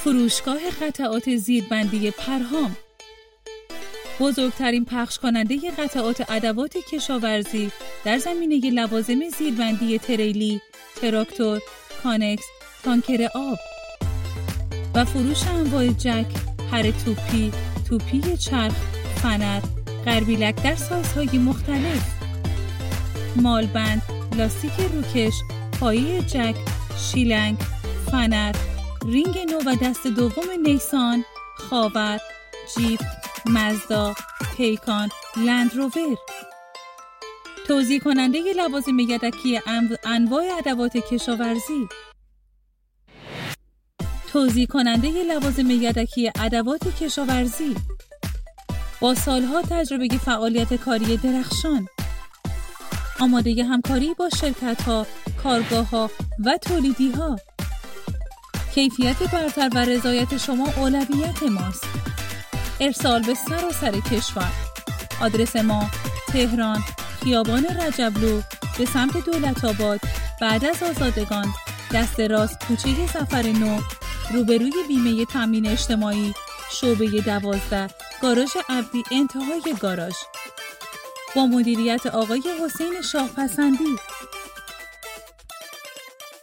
فروشگاه قطعات زیربندی پرهام، بزرگترین پخش کننده قطعات ادوات کشاورزی در زمینه لوازم زیربندی تریلی، تراکتور، کانکس، تانکر آب و فروش انواع جک، پر توپی، توپی چرخ، فنر، غربیلک در سایزهای مختلف، مالبند، لاستیک روکش، پایه جک، شیلنگ، فنر، رینگ نو و دست دوم نیسان، خاور، جیپ، مزدا، پیکان، لندروور. توزیع کننده لوازم یدکی انواع ادوات کشاورزی، توزیع کننده لوازم یدکی ادوات کشاورزی با سالها تجربه فعالیت کاری درخشان، آماده همکاری با شرکت‌ها، کارگاه‌ها و تولیدی‌ها. کیفیت برتر و رضایت شما اولویت ماست. ارسال به سراسر کشور. آدرس ما: تهران، خیابان رجبلو به سمت دولت‌آباد، بعد از آزادگان، دست راست کوچه ظفر نو، روبروی بیمه تامین اجتماعی، شعبه 12، گاراژ عبدی، انتهای گاراژ. با مدیریت آقای حسین شاه پسندی.